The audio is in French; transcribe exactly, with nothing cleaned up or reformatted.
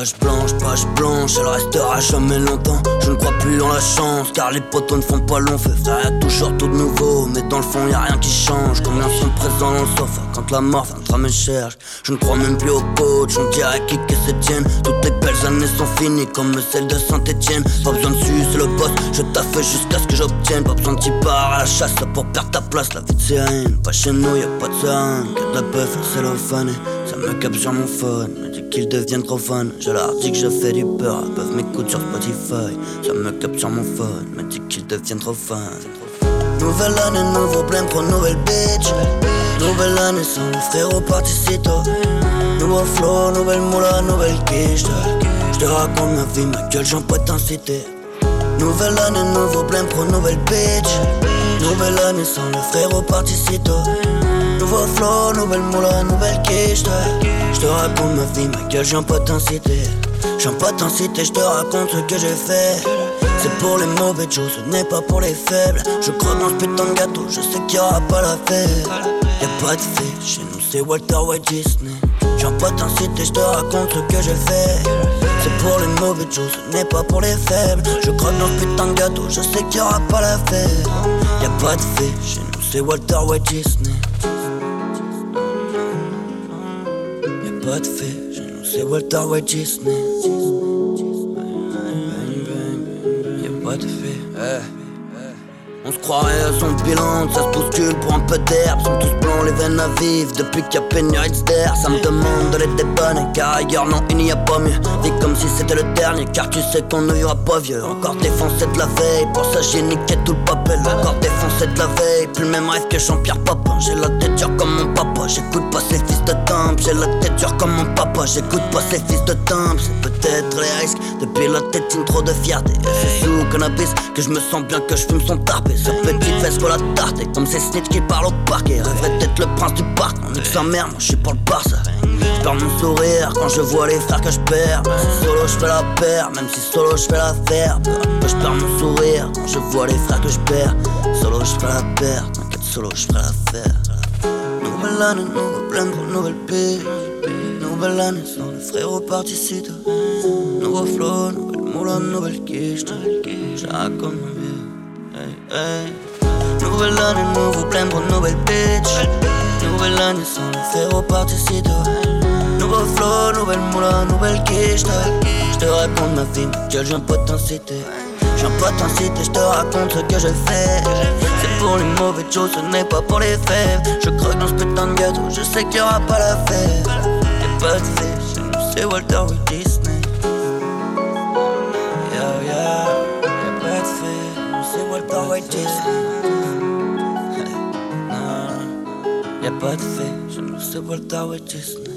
Page blanche, page blanche, elle restera jamais longtemps. Je ne crois plus en la chance, car les poteaux ne font pas long feu. Frère, y'a toujours tout de nouveau, mais dans le fond y'a rien qui change. Combien sont présents dans le sofa quand la mort viendra me chercher. Je ne crois même plus au coach, on dirait qui que c'est tienne. Toutes les belles années sont finies comme celle de Saint-Etienne. Pas besoin de sucer le boss, je taffe jusqu'à ce que j'obtienne. Pas besoin de t'y part à la chasse pour perdre ta place, la vie de sirène. Pas chez nous, y'a pas de seringue, que de la bœuf et cellophane. Ça me capte sur mon phone, me dit qu'ils deviennent trop fans. Je leur dis que je fais du peur, ils peuvent m'écouter sur Spotify. Ça me capte sur mon phone, me dit qu'ils deviennent trop fans. Nouvelle année, nouveau blême pour nouvelle bitch. Nouvelle année sans le frérot parti si tôt. Nouveau flow, nouvelle moula, nouvelle quiche. J'te raconte ma vie, ma gueule, j'en peux t'inciter. Nouvelle année, nouveau blême pour nouvelle bitch. Nouvelle année sans le frérot parti si tôt. Nouveau flow, nouvelle moula, nouvelle quiche. J'te raconte ma vie, ma gueule, j'en peux t'inciter. J'en peux t'inciter, j'te raconte ce que j'ai fait. C'est pour les mauvais choses, ce n'est pas pour les faibles. Je crois dans ce putain de gâteau, je sais qu'il y aura pas la fête. Y'a pas de fée, chez nous c'est Walter White Disney. J'en peux t'inciter, j'te raconte ce que j'ai fait. C'est pour les mauvais choses, ce n'est pas pour les faibles. Je crois dans ce putain de gâteau, je sais qu'il y aura pas la fête. Y'a pas de fée, chez nous c'est Walter White Disney. Y'a pas de fée, chez nous c'est Walter White Disney. Pas de fait, eh. On se croirait à son bilan, ça se bouscule pour un peu d'herbe. Sont tous blancs, les veines à vivre, depuis qu'il y a pénurie d'air. Ça me demande de l'être des bonnes, car ailleurs non, il n'y a pas mieux. Vis comme si c'était le dernier, car tu sais qu'on ne vivra pas vieux. Encore défoncé de la veille, pour ça j'ai niqué tout le papel. Encore défoncé de la veille, plus le même rêve que Jean-Pierre Papin. J'ai la tête dure comme mon papa, j'écoute pas ces fils de timbre. J'ai la tête dure comme mon papa, j'écoute pas ces fils de timbre. C'est peut-être les risques, depuis la tête une trop de fierté. C'est sous cannabis que je me sens bien, que je fume son tarpé. Sa petite fesse faut la tarter, comme ces snitch qui parlent au parquet. Rêverait d'être le prince du parc, on nique sa mère, moi je suis pour le Barça. J'perds mon sourire quand je vois les frères que je perds. Même si solo je fais la paire, même si solo je fais l'affaire. J'perds mon sourire quand je vois les frères que je perds. Solo je fais la paire, t'inquiète solo je fais l'affaire. Nouvelle année, nouveau blême pour nouvelle paix. Nouvelle année sans le frérot parti si tôt. Nouveau flow, nouvelle moula, nouvelle quiche. J'ai raconte ma vie. Hey, hey. Nouvelle année, nouveau blême pour nouvelle bitch. Nouvelle année sans le frérot parti si tôt. Nouveau flow, nouvelle moula, nouvelle quiche. J'te raconte ma vie, ma gueule, j'viens pas t'inciter. J'viens pas t'inciter, j'te raconte ce que j'ai fait. C'est pour les mauvaises choses, ce n'est pas pour les faibles. Je croque dans ce putain de gâteau, je sais qu'il y aura pas la fête. Y'a pas de fête, chez nous c'est Walter White Disney. Yeah, yeah, y'a pas de fête. C'est Walter White Disney. Non, y'a pas de fait, je nous c'est Walter White Disney.